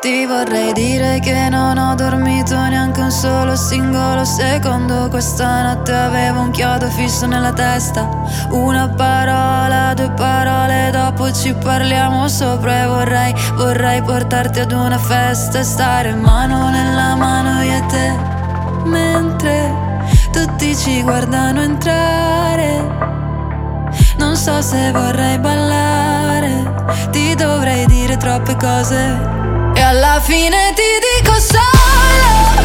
Ti vorrei dire che non ho dormito neanche un solo singolo secondo. Questa notte avevo un chiodo fisso nella testa. Una parola, due parole, dopo ci parliamo sopra. E vorrei portarti ad una festa e stare mano nella mano io e te, mentre tutti ci guardano entrare. Non so se vorrei ballare, ti dovrei dire troppe cose e alla fine ti dico solo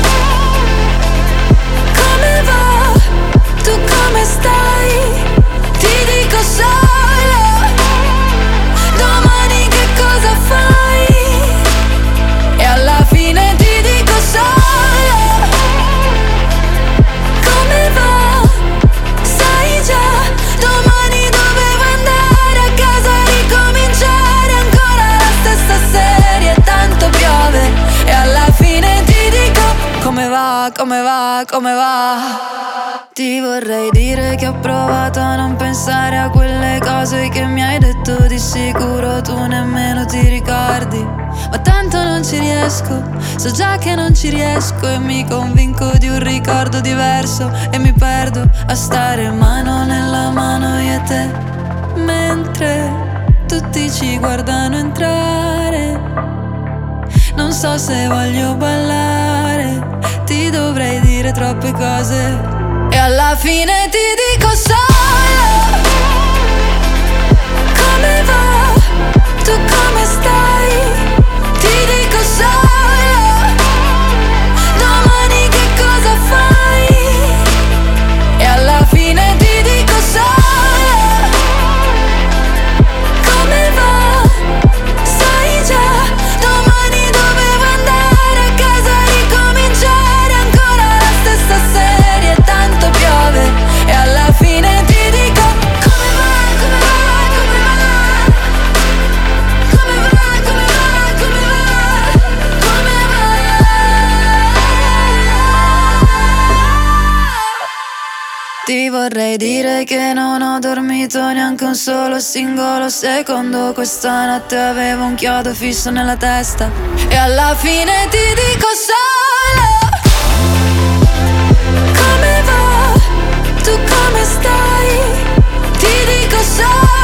come va, tu come stai? Ti dico solo domani che cosa fai? E alla fine ti dico solo come va, sai già, domani dovevo andare a casa a ricominciare ancora la stessa serie, tanto piove e alla fine ti dico come va, come va, come va. Ti vorrei dire che ho provato a non pensare a quelle cose che mi hai detto, di sicuro tu nemmeno ti ricordi, ma tanto non ci riesco, so già che non ci riesco e mi convinco di un ricordo diverso e mi perdo a stare mano nella mano io e te, mentre tutti ci guardano entrare. Non so se voglio ballare, ti dovrei dire troppe cose e alla fine ti dico solo come va, tu come stai? Ti dico solo domani che cosa fai? E alla fine ti dico solo come va, sai già, domani dovevo andare a casa a ricominciare ancora la stessa serie, tanto piove e alla fine ti dico come va, come va, come va, come va, come va, come va, come va. Ti vorrei dire che non ho dormito neanche un solo singolo secondo. Questa notte avevo un chiodo fisso nella testa e alla fine ti dico solo come va, tu come stai? Ti dico solo